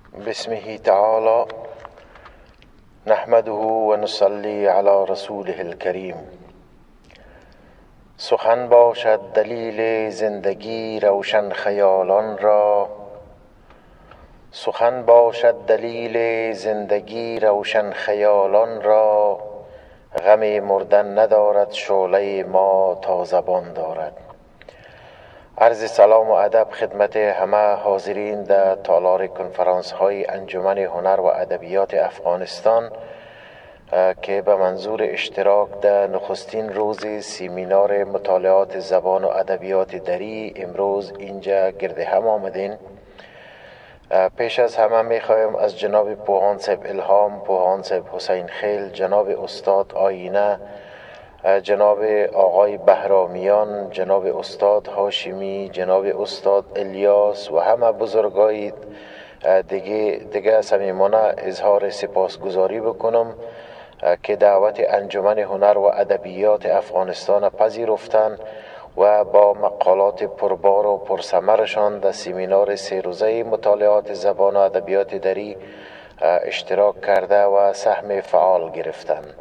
بسمه تعالى نحمده و نصلی علی رسوله الکریم. سخن باشد دلیل زندگی روشن خیالان را، سخن باشد دلیل زندگی روشن خیالان را. غم مردن ندارد شعله ما تا زبان دارد. عرض سلام و ادب خدمت همه حاضرین در تالار کنفرانس های انجمن هنر و ادبیات افغانستان که به منظور اشتراک در نخستین روز سیمینار مطالعات زبان و ادبیات دری امروز اینجا گرد هم آمدین. پیش از همه میخوایم از جناب پوهان صاحب الهام، پوهان صاحب حسین خیل، جناب استاد آینه، جناب آقای بهرامیان، جناب استاد هاشمی، جناب استاد الیاس و همه بزرگای دیگه صمیمانه اظهار سپاسگزاری بکنم که دعوت انجمن هنر و ادبیات افغانستان پذیرفتن و با مقالات پربار و پرثمرشان در سیمینار 3 روزه مطالعات زبان و ادبیات دری اشتراک کرده و سهم فعال گرفتند.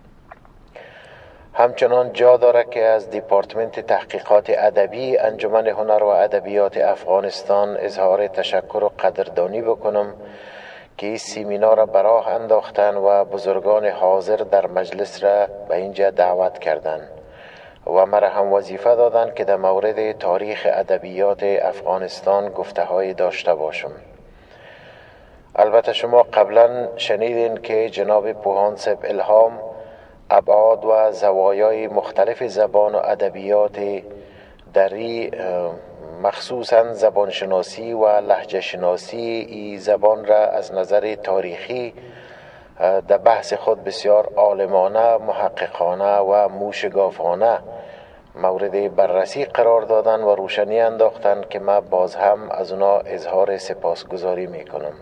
همچنان جا داره که از دیپارتمنت تحقیقات ادبی انجمن هنر و ادبیات افغانستان اظهار تشکر و قدردانی بکنم که این سیمینار را به راه انداختن و بزرگان حاضر در مجلس را به اینجا دعوت کردند و مرا هم وظیفه دادند که در مورد تاریخ ادبیات افغانستان گفته‌هایی داشته باشم. البته شما قبلا شنیدین که جناب پوهان صاحب الهام ابعاد و زوایای مختلف زبان و ادبیات دری مخصوصا زبانشناسی و لهجه شناسی ای زبان را از نظر تاریخی در بحث خود بسیار عالمانه، محققانه و موشگافانه مورد بررسی قرار دادن و روشنی انداختن که من باز هم از اونا اظهار سپاسگزاری میکنم.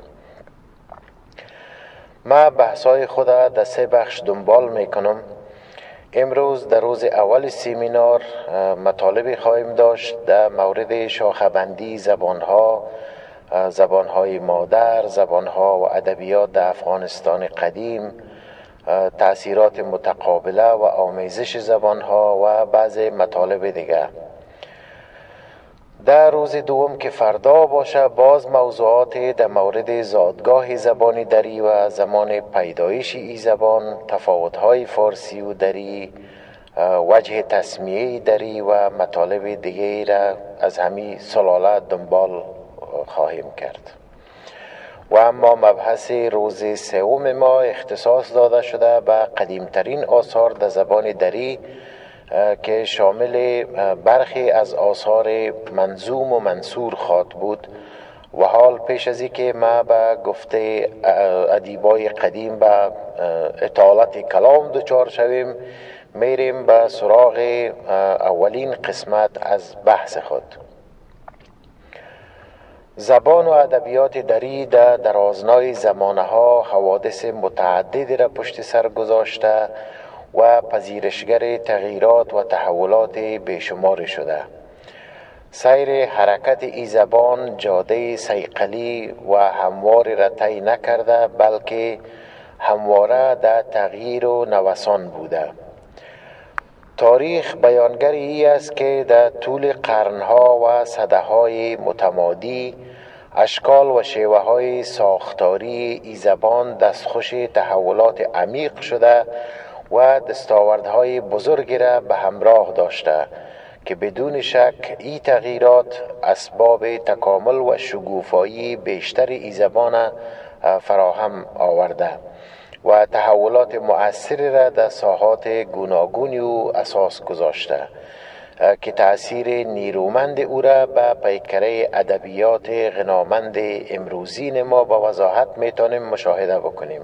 ما بحثای خود در 3 بخش دنبال میکنم. امروز در روز اول سیمینار مطالبی خواهیم داشت در مورد شاخه‌بندی زبانها، زبانهای مادر، زبانها و ادبیات در افغانستان قدیم، تأثیرات متقابله و آمیزش زبانها و بعض مطالب دیگر. در روز دوم که فردا باشه باز موضوعات در مورد زادگاه زبان دری و زمان پیدایش ای زبان، تفاوت‌های فارسی و دری، وجه تسمیه دری و مطالب دیگری را از همین سلاله دنبال خواهیم کرد. و اما مبحث روز سوم ما اختصاص داده شده به قدیمترین آثار در زبان دری که شامل برخی از آثار منظوم و منثور خواهد بود. و حال پیش از این که ما به گفته ادیبای قدیم به اطالت کلام دچار شویم، میریم به سراغ اولین قسمت از بحث خود. زبان و ادبیات دری در درازنای زمانه ها حوادث متعددی را پشت سر گذاشته و پذیرشگر تغییرات و تحولات بیشماری شده. سیر حرکت ای زبان جاده صیقلی و همواری را طی نکرده، بلکه همواره در تغییر و نوسان بوده. تاریخ بیانگر ای است که در طول قرنها و سده‌های متمادی اشکال و شیوه های ساختاری ای زبان دستخوش تحولات عمیق شده و دستاوردهای بزرگی را به همراه داشته که بدون شک این تغییرات اسباب تکامل و شگوفایی بیشتر ای زبان فراهم آورده و تحولات مؤثری را در ساحات گوناگونی و اساس گذاشته که تأثیر نیرومند او را به پیکره ادبیات غنامند امروزین ما با وضاحت میتونیم مشاهده بکنیم.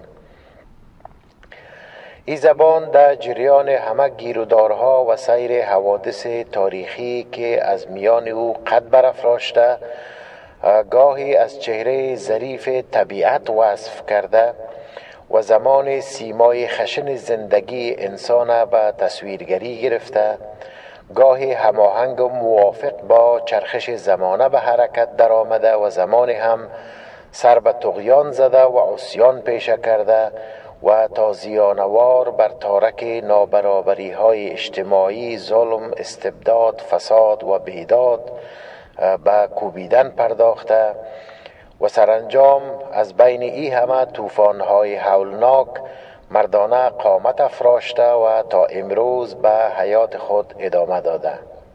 این زبان در جریان همه گیرودارها و سیر حوادث تاریخی که از میان او قد برافراشته، گاهی از چهره ظریف طبیعت وصف کرده و زمان سیمای خشن زندگی انسان به تصویرگری گرفته، گاهی هماهنگ و موافق با چرخش زمانه به حرکت در آمده و زمان هم سر به طغیان زده و عصیان پیشه کرده و تازیانوار بر تارک نابرابری های اجتماعی، ظلم، استبداد، فساد و بیداد به کوبیدن پرداخته و سرانجام از بین ای همه طوفان‌های هولناک مردانه قامت افراشته و تا امروز به حیات خود ادامه داده.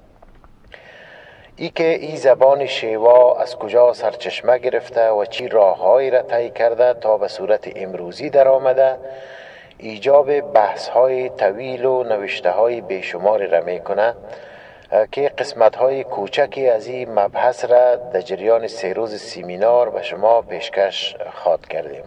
ای که ای زبان شیوا از کجا سرچشمه گرفته و چی راههایی را طی کرده تا به صورت امروزی در آمده، ایجاب بحث های طویل و نوشته های بیشماری را می کنه که قسمت های کوچکی از این مبحث را در جریان 3 روز سیمینار به شما پیشکش خواد کردیم.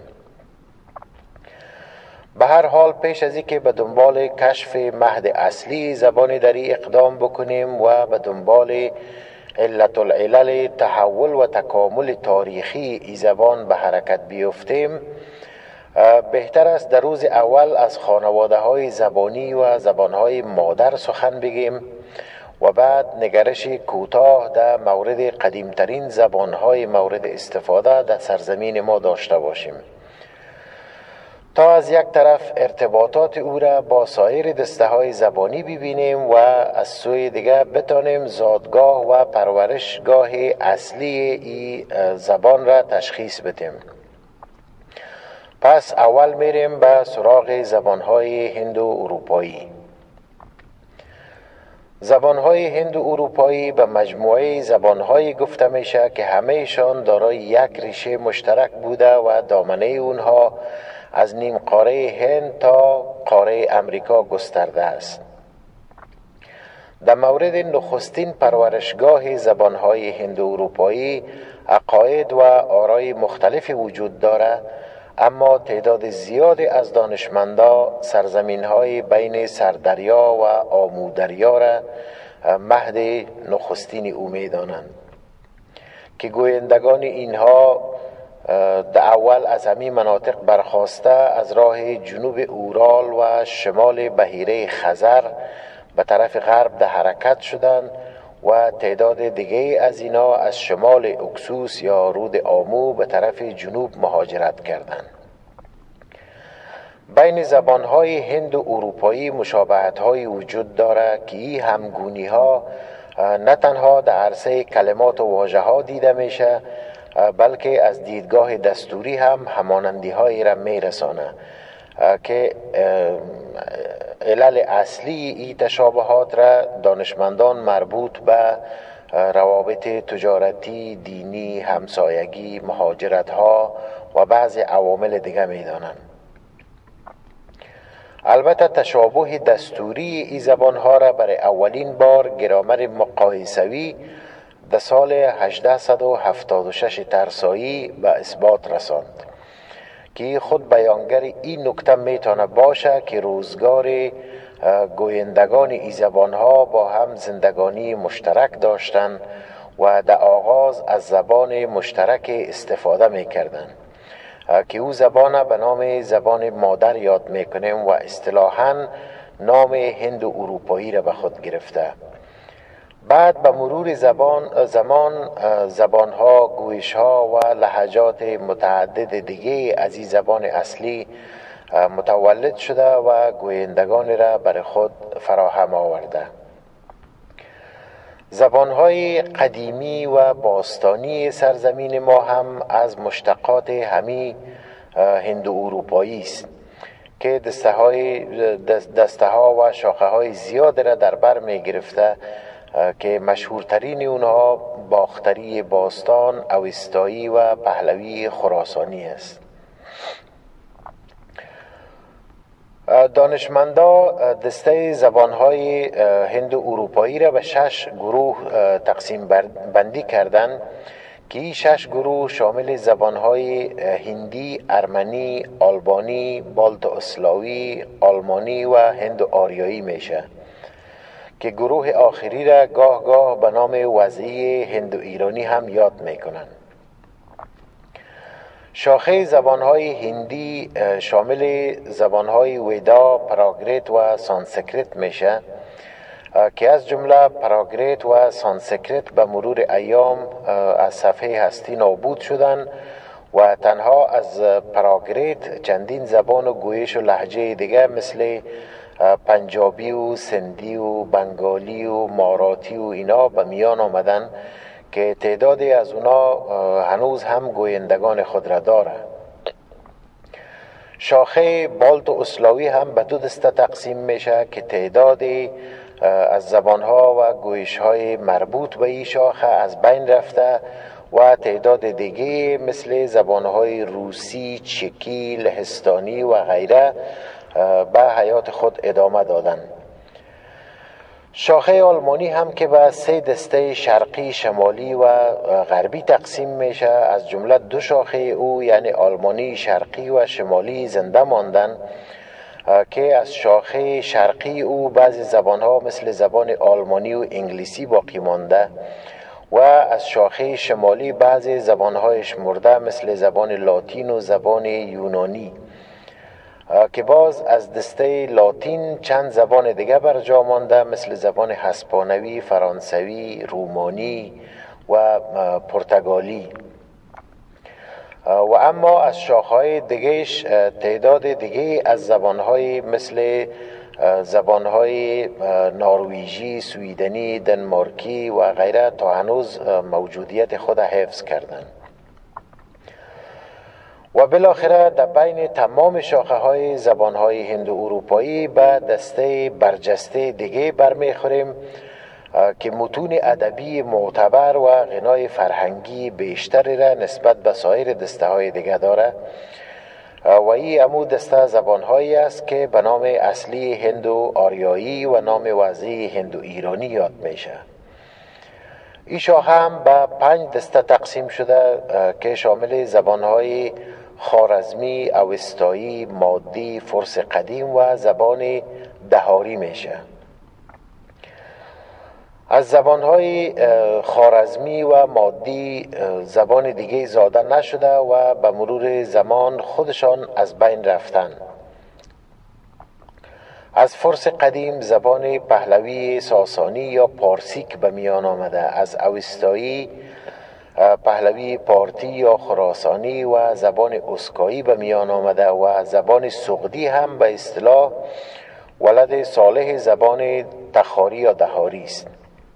به هر حال پیش از اینکه به دنبال کشف مهد اصلی زبان دری اقدام بکنیم و به دنبال علت العلل تحول و تکامل تاریخی ای زبان به حرکت بیفتیم، بهتر است در روز اول از خانواده های زبانی و زبان های مادر سخن بگیم و بعد نگرش کوتاه در مورد قدیمترین زبان های مورد استفاده در سرزمین ما داشته باشیم تا از یک طرف ارتباطات او را با سایر دسته های زبانی ببینیم و از سوی دیگر بتانیم زادگاه و پرورشگاه اصلی ای زبان را تشخیص بدیم. پس اول میریم به سراغ زبانهای هندو اروپایی. زبانهای هندو اروپایی به مجموعه زبانهایی گفته میشه که همهشان دارای یک ریشه مشترک بوده و دامنه اونها از نیم قاره هند تا قاره امریکا گسترده است. در مورد نخستین پرورشگاه زبانهای هندو اروپایی عقاید و آرای مختلفی وجود دارد، اما تعداد زیادی از دانشمندا سرزمین‌های بین سردریا و آمودریا را مهد نخستین او می‌دانند که گویندگان اینها در اول از همین مناطق برخاسته از راه جنوب اورال و شمال بحیره خزر به طرف غرب در حرکت شدند و تعداد دیگه از اینا از شمال اکسوس یا رود آمو به طرف جنوب مهاجرت کردند. بین زبانهای هند و اروپایی مشابهت‌های وجود دارد که این همگونی‌ها نه تنها در عرصه کلمات و واژه‌ها دیده میشه، بلکه از دیدگاه دستوری هم همانندی‌هایی را میرسانه که علل اصلی این تشابهات را دانشمندان مربوط به روابط تجارتی، دینی، همسایگی، مهاجرت‌ها و بعضی عوامل دیگه میدانند. البته تشابه دستوری این زبانها را برای اولین بار گرامر مقایسوی در سال 1876 ترسایی به اثبات رساند که خود بیانگر این نکته میتونه باشه که روزگار گویندگان این زبانها با هم زندگانی مشترک داشتند و در آغاز از زبان مشترک استفاده میکردند که او زبان به نام زبان مادر یاد میکنیم و اصطلاحاً نام هند و اروپایی را به خود گرفته. بعد به مرور زمان زبانها، گویشها و لهجات متعدد دیگه از این زبان اصلی متولد شده و گویندگان را برای خود فراهم آورده. زبانهای قدیمی و باستانی سرزمین ما هم از مشتقات همی هندو اروپایی است که دسته ها و شاخه های زیاد را در بر می گرفته که مشهورترین اونها باختری باستان، اوستایی و پهلوی خراسانی است. دانشمندا دسته زبانهای هند و اروپایی را به 6 گروه تقسیم بندی کردند که این 6 گروه شامل زبانهای هندی، ارمنی، آلبانی، بالتو اسلاوی، آلمانی و هند و آریایی میشه که گروه آخری را گاه گاه به نام وضعی هند و ایرانی هم یاد میکنند. شاخه زبانهای هندی شامل زبانهای ویدا، پراگریت و سانسکریت میشه که از جمله پراگریت و سانسکریت به مرور ایام از صفحه هستی نابود شدند و تنها از پراگریت چندین زبان و گویش و لهجه دیگه مثل پنجابی و سندی و بنگالی و ماراتی و اینا به میان آمدن که تعدادی از اونا هنوز هم گویندگان خود را داره. شاخه بالت و اسلاوی هم به دو دسته تقسیم میشه که تعدادی از زبانها و گویشهای مربوط به این شاخه از بین رفته و تعداد دیگه مثل زبانهای روسی، چکی، لهستانی و غیره به حیات خود ادامه دادن. شاخه آلمانی هم که به 3 دسته شرقی، شمالی و غربی تقسیم میشه، از جمله 2 شاخه او یعنی آلمانی شرقی و شمالی زنده ماندن که از شاخه شرقی او بعضی زبانها مثل زبان آلمانی و انگلیسی باقی مانده و از شاخه شمالی بعضی زبانهایش مرده مثل زبان لاتین و زبان یونانی که باز از دسته لاتین چند زبان دیگه بر جا مانده مثل زبان هسپانوی، فرانسوی، رومانی و پرتغالی. و اما از شاخه‌های دیگهش تعداد دیگه از زبانهای مثل زبانهای نروژی، سویدنی، دنمارکی و غیره تا هنوز موجودیت خود حفظ کردند. و بالاخره در بین تمام شاخه های زبان های هندو اروپایی به دسته برجسته دیگه برمیخوریم که متون ادبی معتبر و غنای فرهنگی بیشتری را نسبت به سایر دسته های دیگه داره و این امو دسته زبان هایی است که به نام اصلی هندو آریایی و نام وضعی هندو ایرانی یاد میشه. این شاخه هم به 5 دسته تقسیم شده که شامل زبان های خوارزمی، اوستایی، مادی، فرس قدیم و زبان دهاری میشه. از زبانهای خوارزمی و مادی زبان دیگه زاده نشده و به مرور زمان خودشان از بین رفتن. از فرس قدیم زبان پهلوی ساسانی یا پارسیک به میان آمده. از اوستایی پهلوی پارتی یا خراسانی و زبان اسکایی به میان آمده و زبان سغدی هم به اصطلاح ولد صالح زبان تخاری یا دهاری است.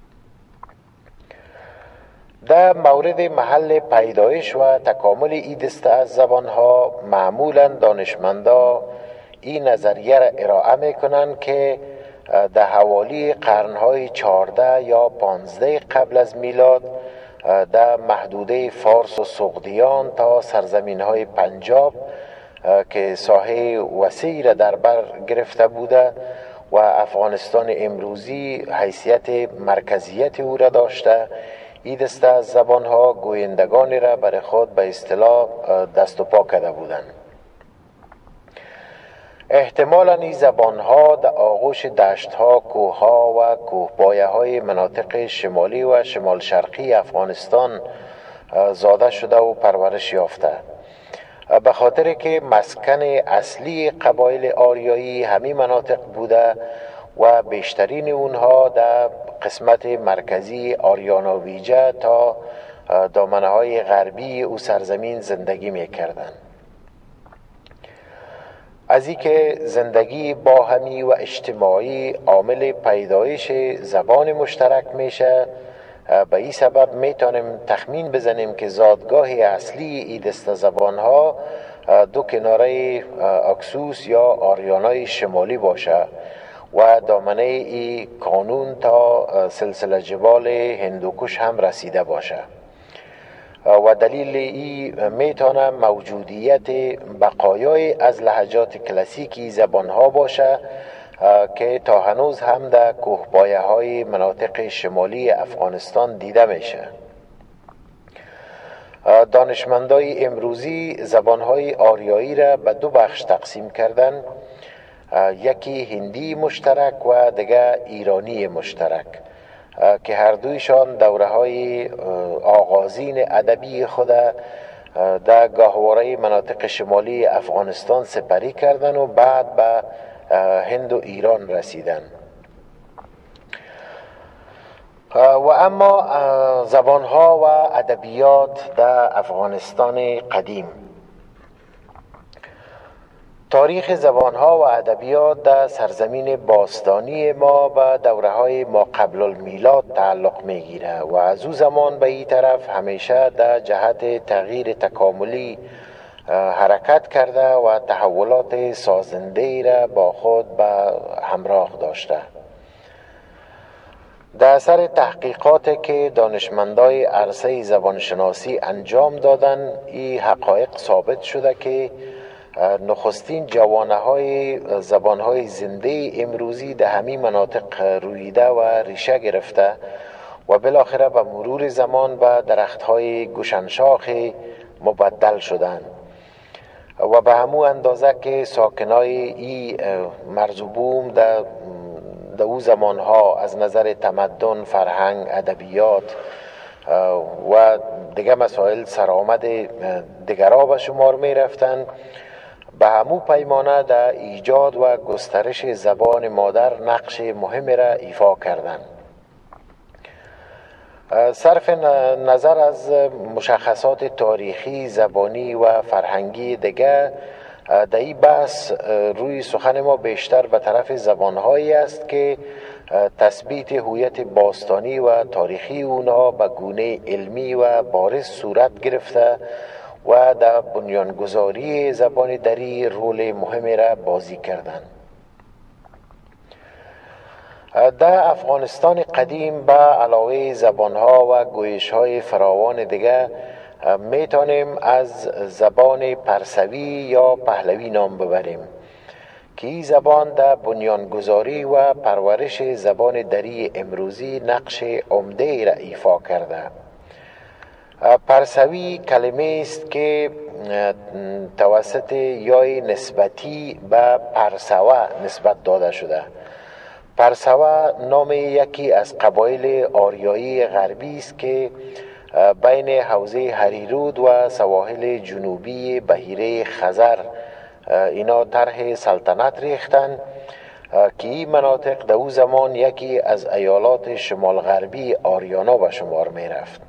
در مورد محل پیدایش و تکامل این دسته از زبانها معمولا دانشمندا این نظریه را ارائه میکنند که در حوالی قرنهای 14 یا 15 قبل از میلاد در محدوده فارس و سغدیان تا سرزمین های پنجاب که ساحه وسیعی را در بر گرفته بوده و افغانستان امروزی حیثیت مرکزیت او را داشته، این دسته از زبانها گویندگانی را برای خود به اصطلاح دست و پا کرده بودند. احتمالاً این زبانها در آغوش دشتها، کوهها و کوهپایه های مناطق شمالی و شمال شرقی افغانستان زاده شده و پرورش یافته، به خاطر که مسکن اصلی قبایل آریایی همین مناطق بوده و بیشترین اونها در قسمت مرکزی آریاناویجه تا دامنه های غربی او سرزمین زندگی می کردن. از این که زندگی باهمی و اجتماعی عامل پیدایش زبان مشترک میشه، به این سبب میتونیم تخمین بزنیم که زادگاه اصلی این دسته زبانها دو کناره اکسوس یا آریانای شمالی باشه و دامنه ای کانون تا سلسله جبال هندوکش هم رسیده باشه و دلیل ای میتونه موجودیت بقایای از لهجات کلاسیکی زبانها باشه که تا هنوز هم در کوهپایه های مناطق شمالی افغانستان دیده میشه. دانشمندای امروزی زبانهای آریایی را به 2 بخش تقسیم کردن، یکی هندی مشترک و دیگر ایرانی مشترک که هر دویشان دوره های آغازین ادبی خود در گاهواره مناطق شمالی افغانستان سپری کردن و بعد به هند و ایران رسیدن. و اما زبانها و ادبیات در افغانستان قدیم. تاریخ زبانها و ادبیات در سرزمین باستانی ما به دوره‌های ما قبل المیلاد تعلق می‌گیرد و از او زمان به این طرف همیشه در جهت تغییر تکاملی حرکت کرده و تحولات سازنده‌ای را با خود به همراه داشته. در اثر تحقیقاتی که دانشمندای عرصه زبانشناسی انجام دادند، این حقایق ثابت شده که نخستین جوانه‌های زبان‌های زنده امروزی در همین مناطق رویده و ریشه گرفته و بالاخره به مرور زمان به درخت‌های گوشنشاخ مبدل شدند و به همون اندازه که ساکنای این مرز و بوم در او زمانها از نظر تمدن، فرهنگ، ادبیات و دیگه مسائل سرآمد دیگرها به شمار می رفتند، به همون پیمانه در ایجاد و گسترش زبان مادر نقش مهمی را ایفا کردند. صرف نظر از مشخصات تاریخی، زبانی و فرهنگی دیگر، در این بحث روی سخن ما بیشتر به طرف زبانهایی است که تثبیت هویت باستانی و تاریخی اونها به گونه علمی و بارز صورت گرفته و در بنیانگذاری زبان دری رول مهمی را بازی کردند. در افغانستان قدیم به علاوه زبانها و گویش‌های فراوان دیگر میتونیم از زبان پرسوی یا پهلوی نام ببریم که این زبان در بنیانگذاری و پرورش زبان دری امروزی نقش عمده را ایفا کرده. پرسوی کلمه است که توسط یای نسبتی به پرسوه نسبت داده شده. پرسوه نام یکی از قبایل آریایی غربی است که بین حوزه هریرود و سواحل جنوبی بحیره خزر اینا طرح سلطنت ریختند که این مناطق در او زمان یکی از ایالات شمال غربی آریانا به شمار می رفت.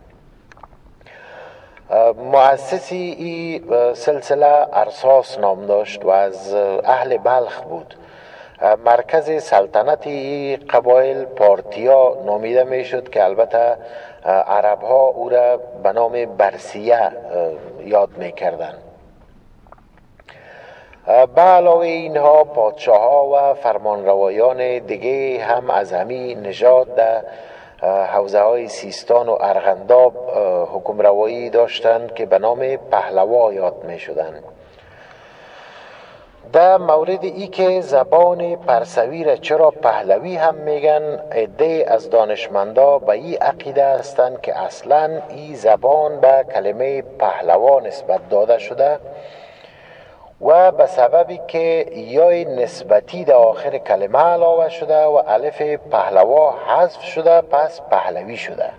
مؤسسی این سلسله ارساس نام داشت و از اهل بلخ بود. مرکز سلطنت این قبایل پارتیا نامیده می شد که البته عرب ها او را به نام برسیه یاد می کردن. به علاوه اینها پادشاه ها و فرمانروایان دیگه هم از همین نژاد در حوزه های سیستان و ارغنداب حکمروایی داشتند که به نام پهلوا یاد می شدند. در مورد ای که زبان پرسوی را چرا پهلوی هم میگن، عده از دانشمندا به این عقیده هستند که اصلا این زبان به کلمه پهلوا نسبت داده شده و به سببی که یای نسبتی در آخر کلمه علاوه شده و الف پهلوا حذف شده، پس پهلوی شده.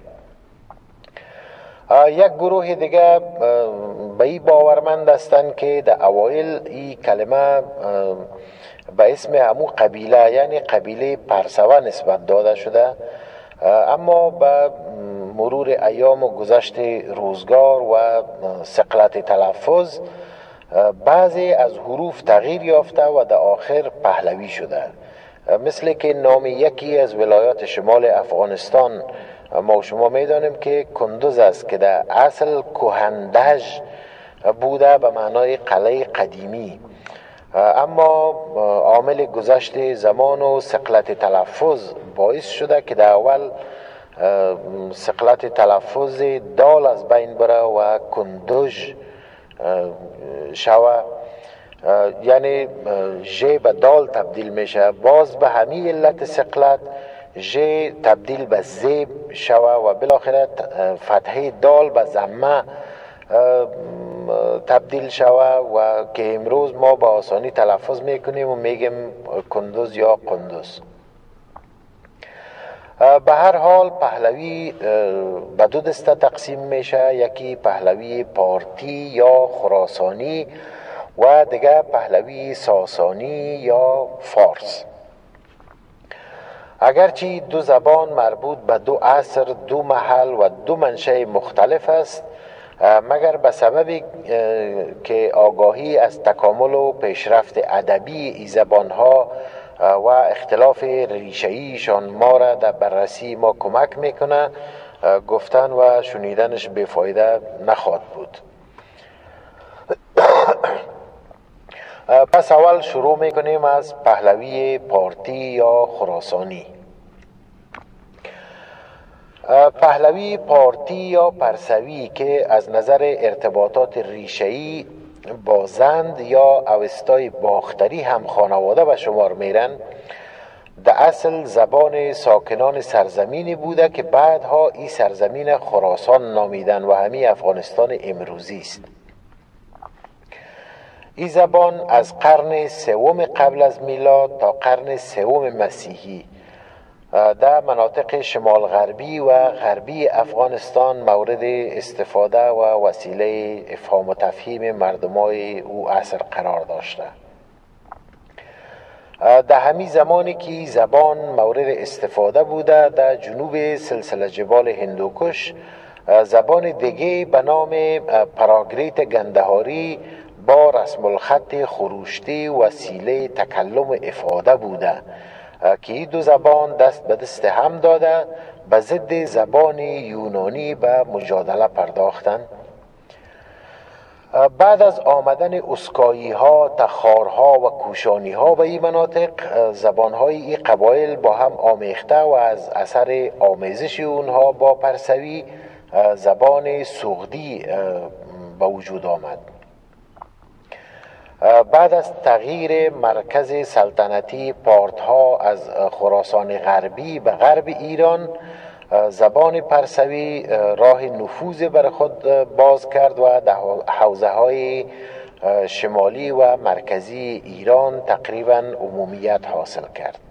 یک گروه دیگه به این باورمند هستند که در اوایل این کلمه به اسم همون قبیله یعنی قبیله پرسوه نسبت داده شده، اما به مرور ایام و گذشت روزگار و ثقلت تلفظ بعضی از حروف تغییر یافته و در آخر پهلوی شده. مثل که نام یکی از ولایات شمال افغانستان ما شما میدانیم که کندوز است که در اصل کهندج بوده به معنای قلعه قدیمی، اما عامل گذشت زمان و ثقلت تلفظ باعث شده که در اول ثقلت تلفظ دال از بین بره و کندوژ شوه، یعنی ژ به دال تبدیل میشه. باز به همین علت ثقلت ژ تبدیل به ز شوه و بالاخره فتحه دال به ضمه تبدیل شوه و که امروز ما با آسانی تلفظ میکنیم و میگیم کندوز یا قندوز. به هر حال پهلوی به دو دسته تقسیم میشه، یکی پهلوی پارتی یا خراسانی و دیگه پهلوی ساسانی یا فارس. اگرچه دو زبان مربوط به دو عصر، دو محل و دو منشأ مختلف است، مگر به سبب که آگاهی از تکامل و پیشرفت ادبی این زبانها و اختلاف ریشه‌ایشان ما را در بررسی ما کمک میکنه، گفتن و شنیدنش بیفایده نخواهد بود. پس اول شروع میکنیم از پهلوی پارتی یا خراسانی. پهلوی پارتی یا پرسوی که از نظر ارتباطات ریشه‌ای با زند یا اوستای باختری هم خانواده به شمار میرن، در اصل زبان ساکنان سرزمینی بوده که بعدها این سرزمین خراسان نامیدن و همین افغانستان امروزی است. این زبان از قرن سوم قبل از میلاد تا قرن سوم مسیحی در مناطق شمال غربی و غربی افغانستان مورد استفاده و وسیله افهام و تفهیم مردمای او عصر قرار داشته. در همین زمانی که زبان مورد استفاده بوده، در جنوب سلسله جبال هندوکش زبان دیگه به نام پراگریت گندهاری با رسم الخط خروشتی وسیله تکلم افاده بوده که این دو زبان دست به دست هم داده به ضد زبان یونانی به مجادله پرداختند. بعد از آمدن اسکایی ها، تخارها و کوشانی ها به این مناطق، زبان های این قبایل با هم آمیخته و از اثر آمیزش اونها با پرسوی زبان سغدی به وجود آمد. بعد از تغییر مرکز سلطنتی پارتها از خراسان غربی به غرب ایران، زبان پرسوی راه نفوذ بر خود باز کرد و در حوزه های شمالی و مرکزی ایران تقریبا عمومیت حاصل کرد.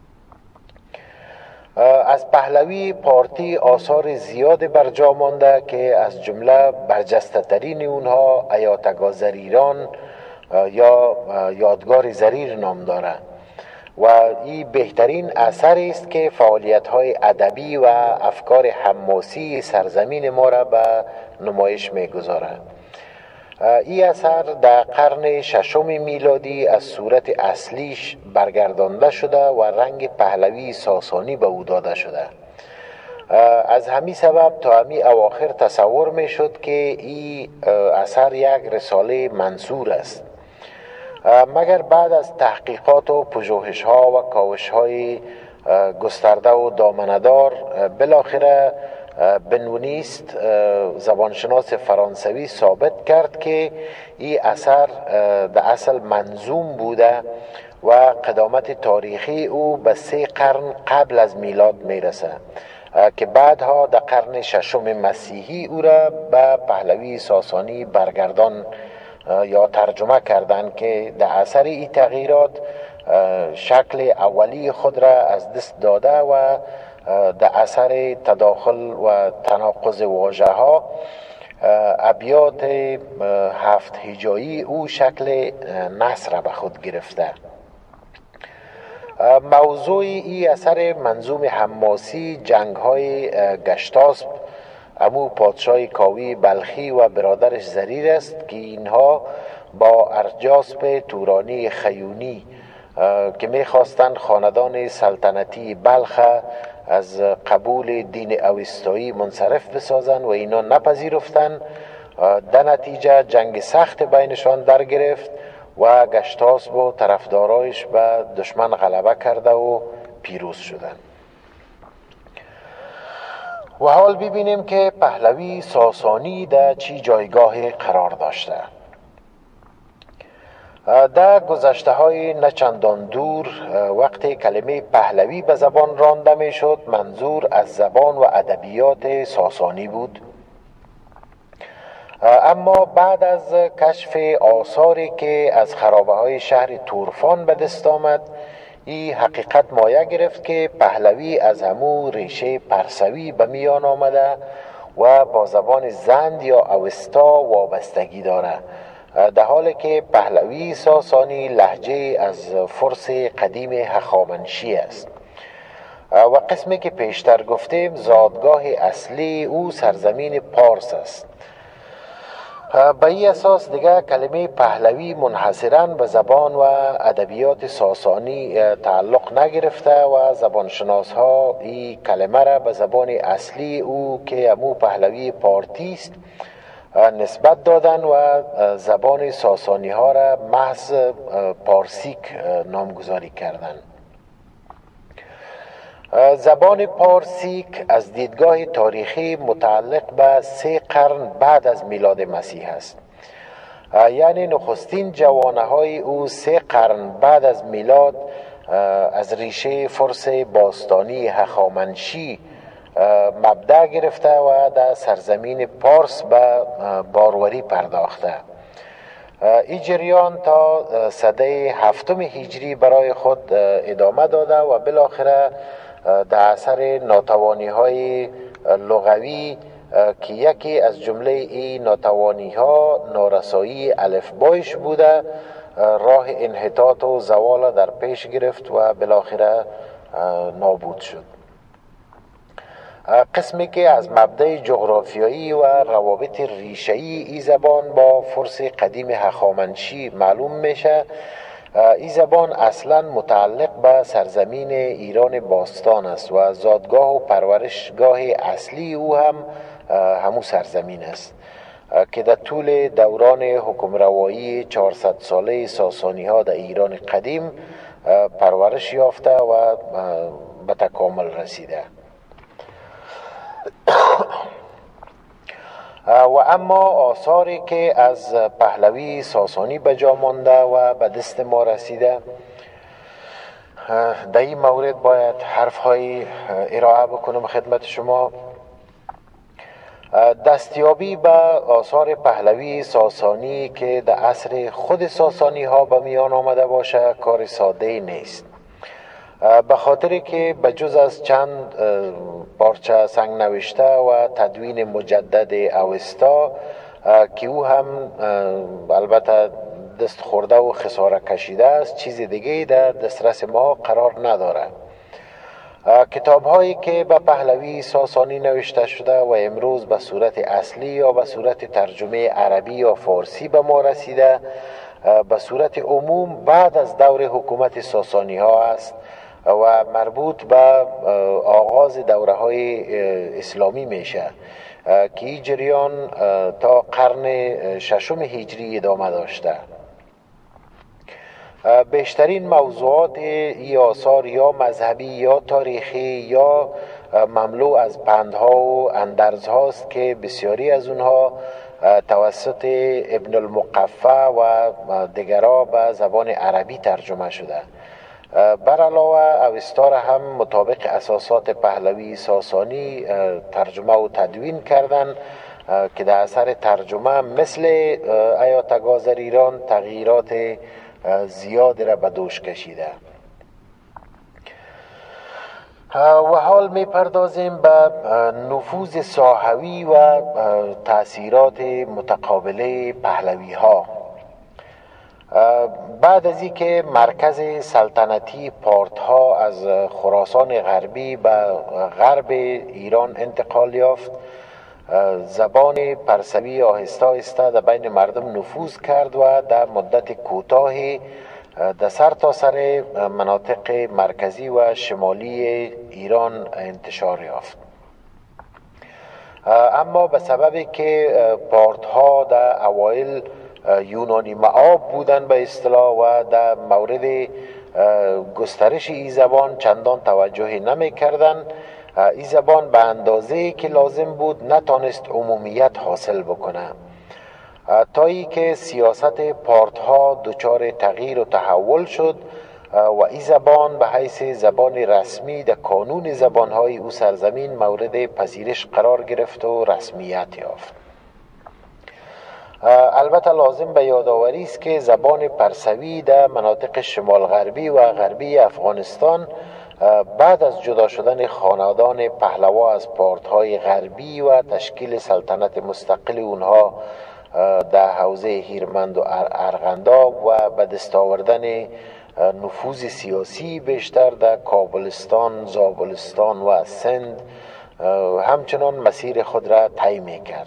از پهلوی پارتی آثار زیاد بر جا مانده که از جمله برجسته ترین اونها ایاتگا زریران یا یادگار زریر نام داره و این بهترین اثر است که فعالیت‌های ادبی و افکار حماسی سرزمین ما را به نمایش می‌گذارد. این اثر در قرن ششم میلادی از صورت اصلیش برگردانده شده و رنگ پهلوی ساسانی به او داده شده. از همین سبب تا همین اواخر تصور می‌شد که این اثر یک رساله منثور است، مگر بعد از تحقیقات و پژوهش ها و کاوش های گسترده و دامنه‌دار بالاخره بنونیست زبانشناس فرانسوی ثابت کرد که این اثر در اصل منظوم بوده و قدامت تاریخی او به 3 قرن قبل از میلاد میرسه که بعدها در قرن ششم مسیحی او را به پهلوی ساسانی برگردان یا ترجمه کردند که در اثر این تغییرات شکل اولی خود را از دست داده و در اثر تداخل و تناقض واژه ها ابیات 7 هجایی او شکل نثر به خود گرفته. موضوع این اثر منظوم حماسی جنگ های گشتاسب، امو پادشاه کاوی بلخی و برادرش زریر است که اینها با ارجاسپ تورانی خیونی که میخواستند خاندان سلطنتی بلخ از قبول دین اوستایی منصرف بسازند و اینا نپذیرفتند. در نتیجه جنگ سخت بینشان در گرفت و گشتاسپ و طرفدارایش به دشمن غلبه کرده و پیروز شدند. و حال ببینیم که پهلوی ساسانی در چی جایگاه قرار داشته. در گذشته های نچندان دور وقتی کلمه پهلوی به زبان رانده می شد، منظور از زبان و ادبیات ساسانی بود. اما بعد از کشف آثاری که از خرابه های شهر تورفان به دست آمد، این حقیقت مایه گرفت که پهلوی از همو ریشه پرسوی به میان آمده و با زبان زند یا اوستا وابستگی داره، در حالی که پهلوی ساسانی لهجه از فرس قدیم هخامنشی است. و قسمی که پیشتر گفتیم زادگاه اصلی او سرزمین پارس است. به این اساس دیگر کلمه پهلوی منحصراً به زبان و ادبیات ساسانی تعلق نگرفته و زبانشناس ها این کلمه را به زبان اصلی او که امو پهلوی پارتی است نسبت دادن و زبان ساسانی ها را محض پارسیک نامگذاری کردند. زبان پارسیک از دیدگاه تاریخی متعلق به 3 قرن بعد از میلاد مسیح است. یعنی نخستین جوانه های او 3 قرن بعد از میلاد از ریشه فرس باستانی هخامنشی مبدأ گرفته و در سرزمین پارس به باروری پرداخته. این جریان تا سده 7 هجری برای خود ادامه داده و بالاخره در اثر ناتوانی های لغوی که یکی از جمله این ناتوانی ها نارسایی الفبایش بوده راه انحطاط و زوال در پیش گرفت و بالاخره نابود شد. قسمی که از مبدأ جغرافیایی و روابط ریشه‌ای این زبان با فرس قدیم هخامنشی معلوم میشه. این زبان اصلا متعلق به سرزمین ایران باستان است و زادگاه و پرورشگاه اصلی او هم همو سرزمین است که در طول دوران حکمروایی 400 ساله ساسانی ها در ایران قدیم پرورش یافته و به تکامل رسیده. و اما آثاری که از پهلوی ساسانی به جا مانده و به دست ما رسیده در این مورد باید حرف‌های ارائه بکنم خدمت شما. دستیابی به آثار پهلوی ساسانی که در عصر خود ساسانی ها به میان آمده باشه کار ساده نیست، به خاطر که بجز از چند پارچه سنگ نوشته و تدوین مجدد اوستا که او هم البته دست خورده و خساره کشیده است چیز دیگه در دسترس ما قرار نداره. کتاب هایی که به پهلوی ساسانی نوشته شده و امروز به صورت اصلی یا به صورت ترجمه عربی یا فارسی به ما رسیده به صورت عموم بعد از دور حکومت ساسانی ها است و مربوط به آغاز دوره های اسلامی میشه که این جریان تا قرن 6 هجری ادامه داشته. بیشترین موضوعات این آثار یا مذهبی یا تاریخی یا مملو از پندها و اندرزهاست که بسیاری از اونها توسط ابن المقفع و دیگرها به زبان عربی ترجمه شده. بر علاوه اوستا را هم مطابق اساسات پهلوی ساسانی ترجمه و تدوین کردند که در اثر ترجمه مثل ایاتگازر ایران تغییرات زیاد را به دوش کشیده. و حال می پردازیم به نفوذ ساحوی و تأثیرات متقابله پهلوی ها. بعد از اینکه مرکز سلطنتی پارت ها از خراسان غربی به غرب ایران انتقال یافت، زبان پرسوی آهسته آهسته در بین مردم نفوذ کرد و در مدت کوتاهی در سر تا سر مناطق مرکزی و شمالی ایران انتشار یافت. اما به سببی که پارت ها در اوایل یونانی معاب بودن به اصطلاح و در مورد گسترش این زبان چندان توجهی نمی کردن، این زبان به اندازه که لازم بود نتانست عمومیت حاصل بکنه تا ای که سیاست پارت ها دچار تغییر و تحول شد و این زبان به حیث زبان رسمی در کانون زبان های او سرزمین مورد پذیرش قرار گرفت و رسمیت یافت. البته لازم به یادآوری است که زبان پرسوی در مناطق شمال غربی و غربی افغانستان بعد از جدا شدن خاندان پهلوا از پارت‌های غربی و تشکیل سلطنت مستقل اونها در حوزه هیرمند و ارغنداب و به دست آوردن نفوذ سیاسی بیشتر در کابلستان، زابلستان و سند همچنان مسیر خود را طی می‌کرد.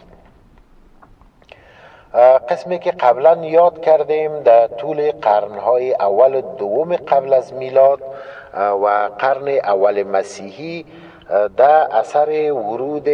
قسمی که قبلا یاد کردیم در طول قرنهای اول و دوم قبل از میلاد و قرن اول مسیحی در اثر ورود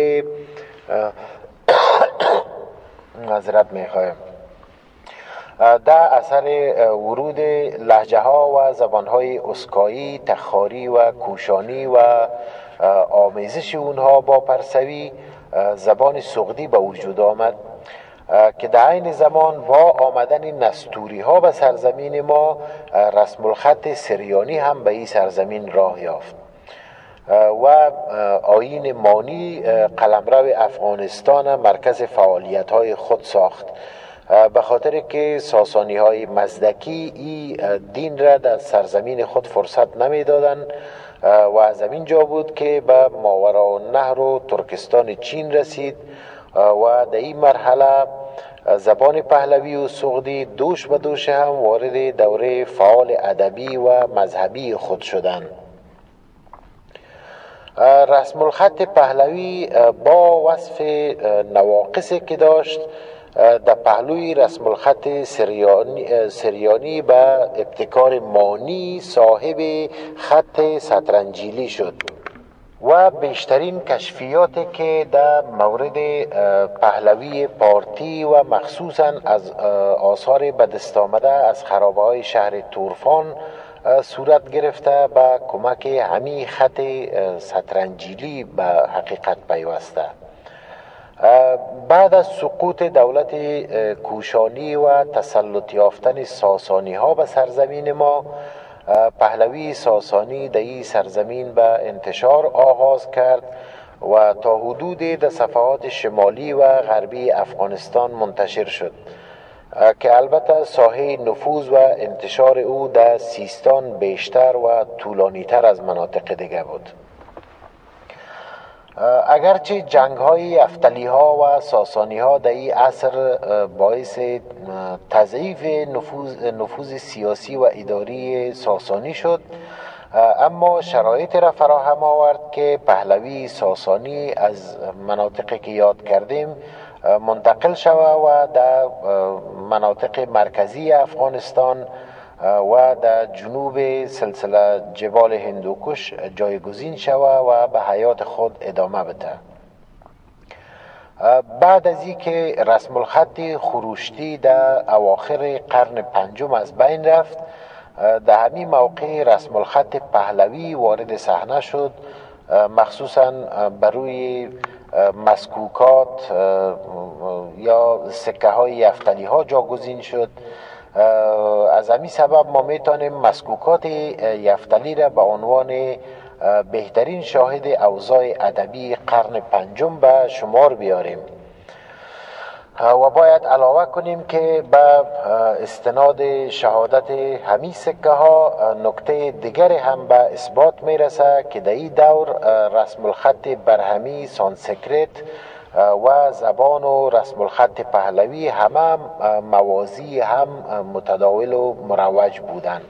معذرت میخوایم در اثر ورود لهجه ها و زبان های اسکایی، تخاری و کوشانی و آمیزش اونها با پرسوی زبان سغدی به وجود آمد که در عین زمان با آمدن نستوری ها به سرزمین ما رسم الخط سریانی هم به این سرزمین راه یافت و آیین مانی قلمرو افغانستان مرکز فعالیت های خود ساخت، به خاطر که ساسانی های مزدکی این دین را در سرزمین خود فرصت نمی دادن و از همین جا بود که به ماوراءالنهر و ترکستان چین رسید و در این مرحله زبان پهلوی و سغدی دوش به دوش هم وارد دوره فعال ادبی و مذهبی خود شدند. رسم الخط پهلوی با وصف نواقصی که داشت در پهلوی رسم الخط سریانی به ابتکار مانی صاحب خط سترنجیلی شد و بیشترین کشفیاتی که در مورد پهلوی پارتی و مخصوصا از آثار به دست آمده از خرابه های شهر تورفان صورت گرفته به کمک همین خط سترنجیلی به حقیقت پیوسته. بعد از سقوط دولت کوشانی و تسلط یافتن ساسانی ها به سرزمین ما، پهلوی ساسانی در این سرزمین به انتشار آغاز کرد و تا حدود در صفحات شمالی و غربی افغانستان منتشر شد که البته ساحه نفوذ و انتشار او در سیستان بیشتر و طولانی‌تر از مناطق دیگه بود. اگرچه جنگ های یفتلی ها و ساسانی ها در این عصر باعث تضعیف نفوذ سیاسی و اداری ساسانی شد، اما شرایط را فراهم آورد که پهلوی ساسانی از مناطقی که یاد کردیم منتقل شود و در مناطق مرکزی افغانستان و در جنوب سلسله جبال هندوکش جایگزین شود و به حیات خود ادامه بده. بعد از اینکه رسم الخط خروشتی در اواخر قرن پنجم از بین رفت، در همین موقع رسم الخط پهلوی وارد صحنه شد، مخصوصا بر روی مسکوکات یا سکه های یفتلی ها جاگزین شد. از همین سبب ما میتونیم مسکوکات یفتلی را به عنوان بهترین شاهد اوضاع ادبی قرن پنجم به شمار بیاریم و باید علاوه کنیم که به استناد شهادت همین سکه ها نکته دیگر هم به اثبات میرسه که در این دور رسم الخط برهمی سانسکریت و زبان و رسم الخط پهلوی همه موازی هم متداول و مروج بودند.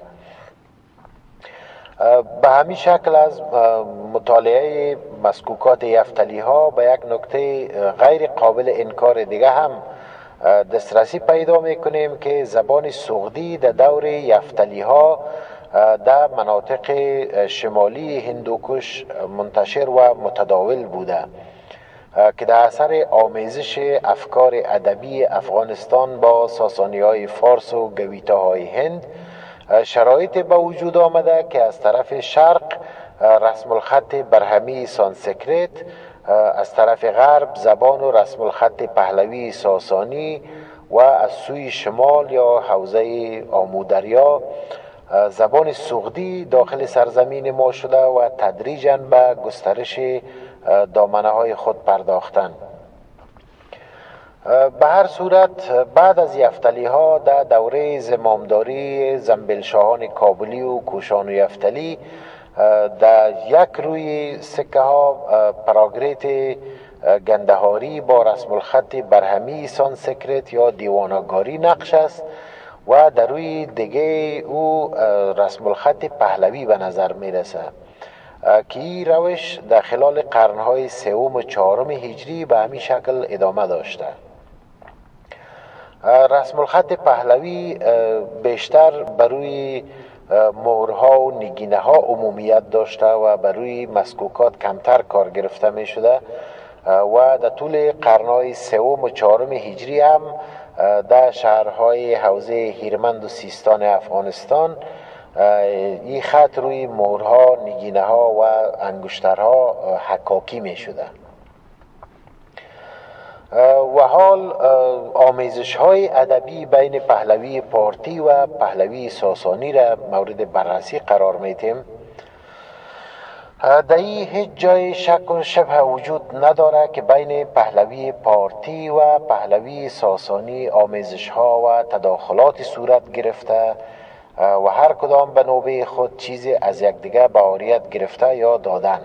به همین شکل از مطالعه مسکوکات یفتلی ها به یک نکته غیر قابل انکار دیگه هم دسترسی پیدا میکنیم که زبان سغدی در دور یفتلی ها در مناطق شمالی هندوکش منتشر و متداول بوده که در اثر آمیزش افکار ادبی افغانستان با ساسانی های فارس و گویتا های هند شرایط به وجود آمده که از طرف شرق رسم الخط برهمی سانسکریت، از طرف غرب زبان و رسم الخط پهلوی ساسانی و از سوی شمال یا حوزه آمودریا زبان سغدی داخل سرزمین ما شده و تدریجاً به گسترش دامنه های خود پرداختند. به هر صورت بعد از یفتلی ها در دوره زمامداری زنبیل شاهان کابلی و کوشان و یفتلی در یک روی سکه ها پراگریت گندهاری با رسم الخط برهمی سانسکریت یا دیوانگاری نقش است و در روی دیگه او رسم الخط پهلوی به نظر می رسه که این روش در خلال قرنهای سوم و چهارم هجری به همین شکل ادامه داشته. رسم الخط پهلوی بیشتر بر روی مهرها و نگینه ها عمومیت داشته و بر روی مسکوکات کمتر کار گرفته می شده و در طول قرنهای سوم و چهارم هجری هم در شهرهای حوزه هیرمند و سیستان افغانستان این خط روی مهرها، نگینه ها و انگشترها حکاکی می شده. و حال آمیزش های ادبی بین پهلوی پارتی و پهلوی ساسانی را مورد بررسی قرار میتیم. در این هیچ جای شک و شبه وجود نداره که بین پهلوی پارتی و پهلوی ساسانی آمیزش ها و تداخلات صورت گرفته و هر کدام به نوبه خود چیزی از یکدیگر به عاریت گرفته یا دادن.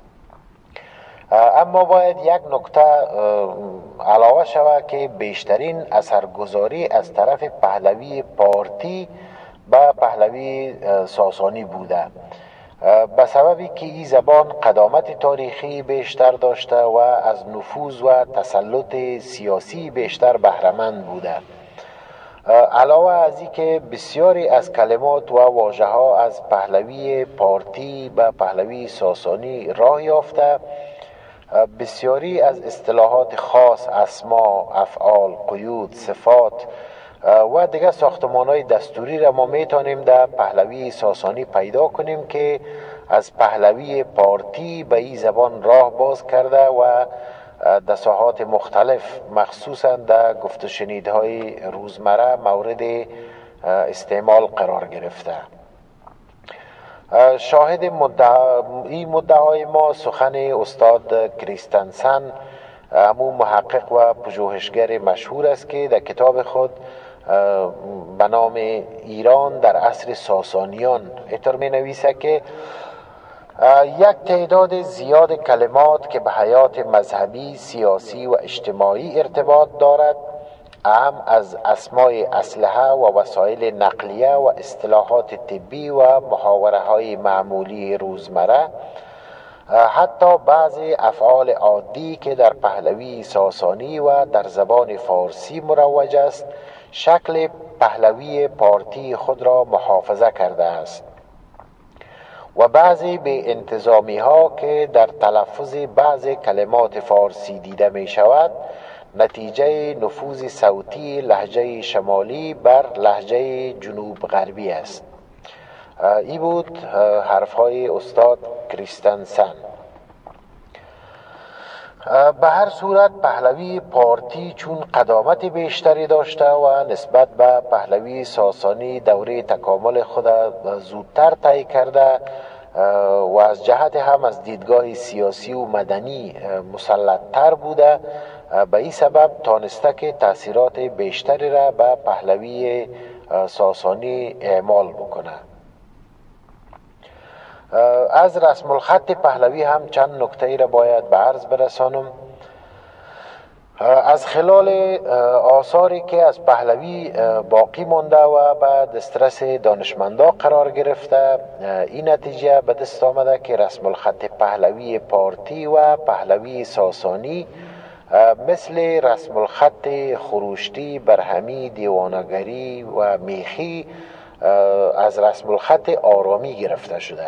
اما باید یک نکته علاوه شود که بیشترین اثرگذاری از طرف پهلوی پارتی به پهلوی ساسانی بوده، به سببی که این زبان قدامت تاریخی بیشتر داشته و از نفوذ و تسلط سیاسی بیشتر بهره‌مند بوده. علاوه از این که بسیاری از کلمات و واژه ها از پهلوی پارتی به پهلوی ساسانی راه یافته، بسیاری از اصطلاحات خاص، اسما، افعال، قیود، صفات و دیگر ساختمان‌های دستوری را ما میتونیم در پهلوی ساسانی پیدا کنیم که از پهلوی پارتی به این زبان راه باز کرده و در ساحات مختلف مخصوصا در گفت و شنیدهای روزمره مورد استعمال قرار گرفته. شاهد این مدعای ما سخن استاد کریستنسن، همون محقق و پژوهشگر مشهور است که در کتاب خود به نام ایران در عصر ساسانیان اینطور می نویسه که یک تعداد زیاد کلمات که به حیات مذهبی، سیاسی و اجتماعی ارتباط دارد، اهم از اسمای اسلحه و وسایل نقلیه و اصطلاحات طبی و محاوره های معمولی روزمره، حتی بعضی افعال عادی که در پهلوی ساسانی و در زبان فارسی مروج است، شکل پهلوی پارتی خود را محافظه کرده است و بعضی به انتظامی ها که در تلفظ بعضی کلمات فارسی دیده می شود نتیجه نفوذ صوتی لهجه شمالی بر لهجه جنوب غربی است. این بود حرفهای استاد کریستنسن. به هر صورت پهلوی پارتی چون قدامت بیشتری داشته و نسبت به پهلوی ساسانی دوره تکامل خود زودتر طی کرده و از جهت هم از دیدگاه سیاسی و مدنی مسلط‌تر بوده، به این سبب تانسته که تأثیرات بیشتری را به پهلوی ساسانی اعمال بکنه. از رسم الخط پهلوی هم چند نکته ای را باید به عرض برسانم. از خلال آثاری که از پهلوی باقی مانده و به دسترس دانشمندا قرار گرفته، این نتیجه به دست آمده که رسم الخط پهلوی پارتی و پهلوی ساسانی مثل رسم الخط خروشتی، برهمی، دیوانگری و میخی از رسم الخط آرامی گرفته شده.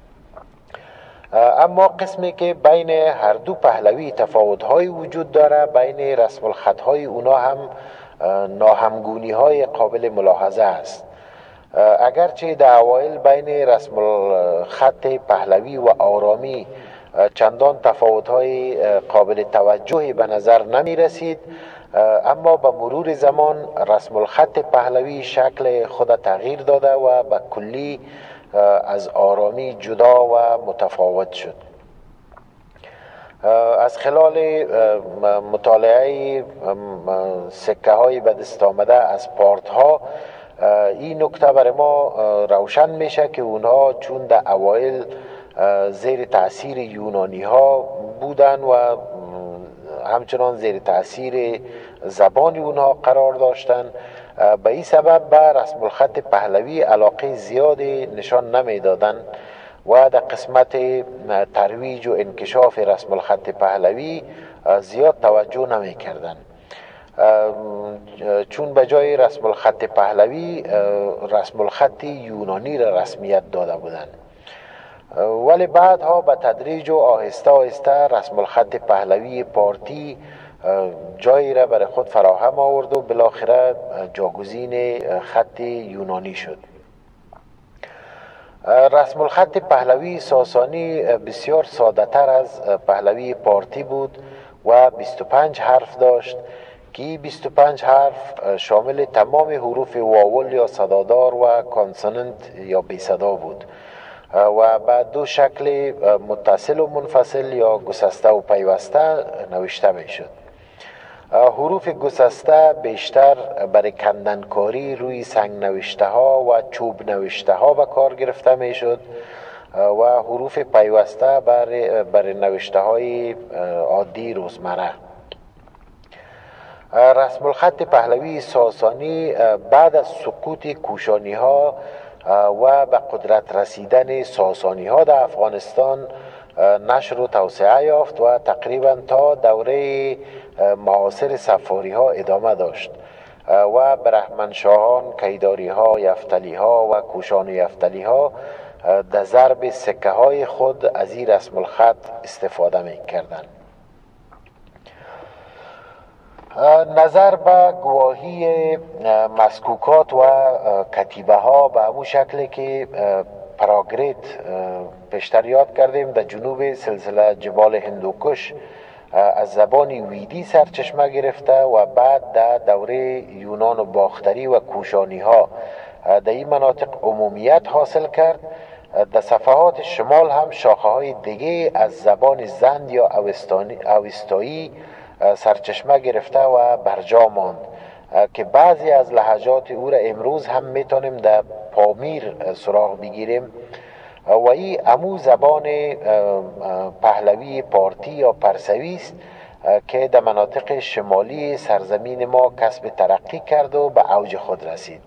اما قسمی که بین هر دو پهلوی تفاوت‌های وجود داره، بین رسم الخط‌های اونا هم ناهمگونی‌های قابل ملاحظه است. اگرچه در اوایل بین رسم الخط پهلوی و آرامی چندان تفاوت‌های قابل توجهی به نظر نمی رسید، اما با مرور زمان رسم الخط پهلوی شکل خود تغییر داده و به کلی از آرامی جدا و متفاوت شد. از خلال مطالعه سکه های به دست آمده از پارت ها این نکته برای ما روشن میشه که اونها چون در اوایل زیر تأثیر یونانی ها بودن و همچنان زیر تأثیر زبان اونها قرار داشتند. به این سبب به رسم الخط پهلوی علاقه زیادی نشان نمیدادند و در قسمت ترویج و انکشاف رسم الخط پهلوی زیاد توجه نمی کردن، چون به جای رسم الخط پهلوی رسم الخط یونانی را رسمیت داده بودند. ولی بعدها به تدریج و آهسته آهسته رسم الخط پهلوی پارتی جایی را برای خود فراهم آورد و بالاخره جاگزین خط یونانی شد. رسم الخط پهلوی ساسانی بسیار ساده تر از پهلوی پارتی بود و 25 حرف داشت که 25 حرف شامل تمام حروف واول یا صدادار و کانسوننت یا بی صدا بود و بعد دو شکل متصل و منفصل یا گسسته و پیوسته نوشته می شد. حروف گسسته بیشتر برای کندنکاری روی سنگ نوشته ها و چوب نوشته ها به کار گرفته می شد و حروف پیوسته برای نوشته های عادی روزمره. رسم الخط پهلوی ساسانی بعد از سقوط کوشانی ها و به قدرت رسیدن ساسانی ها در افغانستان نشر و توسعه یافت و تقریبا تا دوره معاصر صفاری ها ادامه داشت و برهمنشاهان، کیداری ها، یفتلی ها و کوشان یفتلی ها در ضرب سکه های خود از این رسم الخط استفاده می کردند. نظر به گواهی مسکوکات و کتیبه ها به همون شکلی که پراگریت پیشتر یاد کردیم در جنوب سلسله جبال هندوکش از زبان ویدی سرچشمه گرفته و بعد در دوره یونان و باختری و کوشانی ها در این مناطق عمومیت حاصل کرد. در صفحات شمال هم شاخه های دیگه از زبان زند یا اوستایی سرچشمه گرفته و برجا ماند که بعضی از لهجات او را امروز هم میتونیم در پامیر سراغ بگیریم و این امو زبان پهلوی پارتی یا پرسوی است که در مناطق شمالی سرزمین ما کسب ترقی کرد و به اوج خود رسید.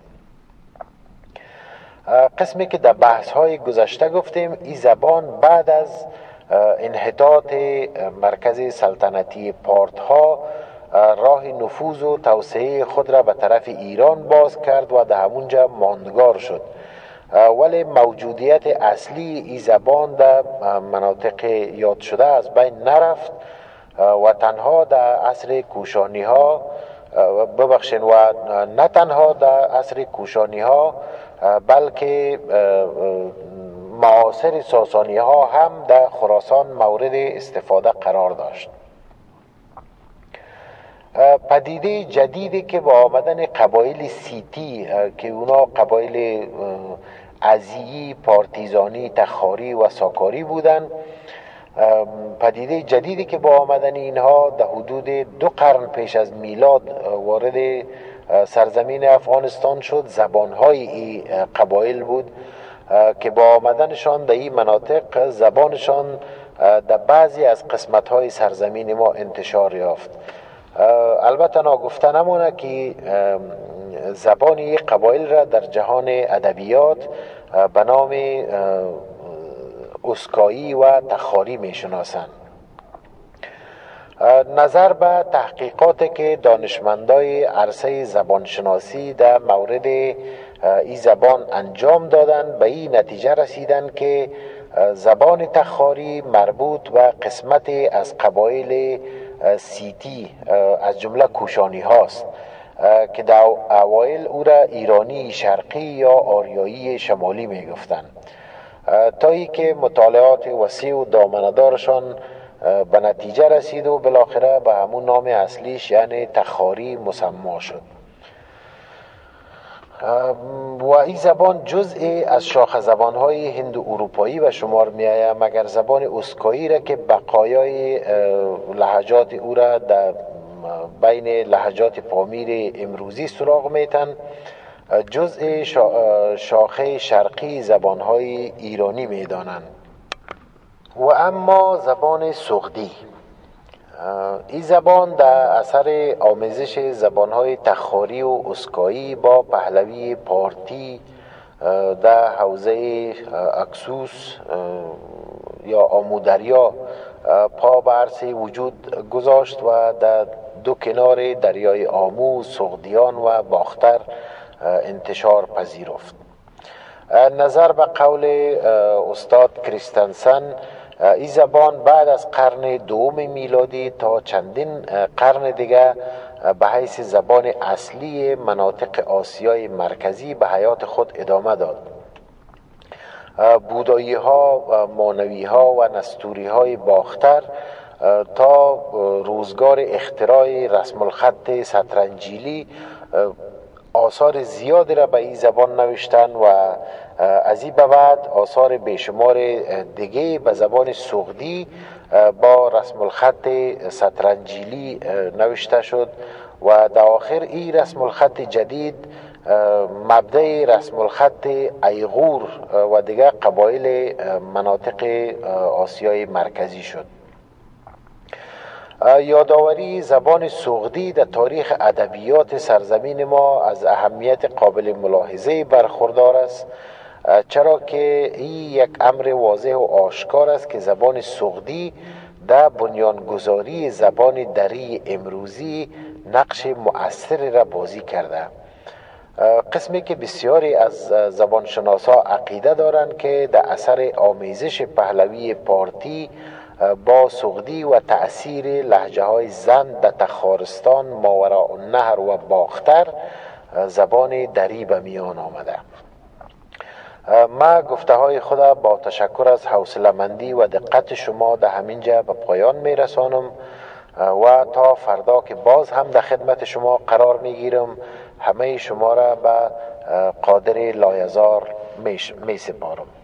قسمی که در بحث های گذشته گفتیم، این زبان بعد از انحطاط مرکز سلطنتی پارت ها راه نفوذ و توسعه خود را به طرف ایران باز کرد و در همونجا ماندگار شد، ولی موجودیت اصلی این زبان در مناطق یاد شده از بین نرفت و تنها در عصر کوشانی ها و نه تنها در عصر کوشانی ها بلکه معاصر ساسانی ها هم در خراسان مورد استفاده قرار داشت. پدیده جدیدی که با آمدن قبایل سیتی که اونا قبایل ازیی، پارتیزانی، تخاری و ساکاری بودند، پدیده جدیدی که با آمدن اینها در حدود 2 قرن پیش از میلاد وارد سرزمین افغانستان شد، زبانهای این قبایل بود که با آمدنشان در این مناطق زبانشان در بعضی از قسمت‌های سرزمین ما انتشار یافت. البته ناگفته نمانه که زبان این قبایل را در جهان ادبیات به نام اسکایی و تخاری می شناسند. نظر به تحقیقاتی که دانشمندای عرصه زبانشناسی در مورد این زبان انجام دادند، به این نتیجه رسیدند که زبان تخاری مربوط به قسمت از قبایل سیتی از جمله کوشانی هاست که در اوایل او را ایرانی شرقی یا آریایی شمالی می گفتند، تا ای که مطالعات وسیع و دامنه‌دارشان به نتیجه رسید و بالاخره به همون نام اصلیش یعنی تخاری مسما شد. و این زبان جزئی از شاخه زبانهای هند اروپایی و شمار می آید، مگر زبان اسکایی را که بقایای لهجات او را در بین لهجات پامیر امروزی سراغ میتن، جزء شاخه شرقی زبانهای ایرانی میدانند. و اما زبان سغدی، این زبان در اثر آمیزش زبانهای تخاری و اسکایی با پهلوی پارتی در حوزه اکسوس یا آمودریا پا به عرصه وجود گذاشت و در دو کنار دریای آمو، سغدیان و باختر انتشار پذیرفت. نظر به قول استاد کریستنسن، این زبان بعد از قرن دوم میلادی تا چندین قرن دیگر به حیث زبان اصلی مناطق آسیای مرکزی به حیات خود ادامه داد. بودایی ها، مانوی ها و نستوری های باختر تا روزگار اختراع رسم الخط سطرنجیلی آثار زیادی را به این زبان نوشتن و از این به بعد آثار بیشمار دیگه به زبان سغدی با رسم الخط سطرنجیلی نوشته شد و در آخر این رسم الخط جدید مبدأ رسم الخط ایغور و دیگر قبایل مناطق آسیای مرکزی شد. یادآوری زبان سغدی در تاریخ ادبیات سرزمین ما از اهمیت قابل ملاحظه برخوردار است، چرا که این یک امر واضح و آشکار است که زبان سغدی در بنیانگذاری زبان دری امروزی نقش مؤثری را بازی کرده. قسمی که بسیاری از زبانشناسا عقیده دارند که در اثر آمیزش پهلوی پارتی با سغدی و تأثیر لهجه های زند در تخارستان، ماوراء النهر و باختر زبان دری به میان آمده. ما گفته های خود با تشکر از حوصله‌مندی و دقت شما در همینجا به پایان می رسانم و تا فردا که باز هم در خدمت شما قرار می گیرم همه شما را به قادر لایزار می سپارم.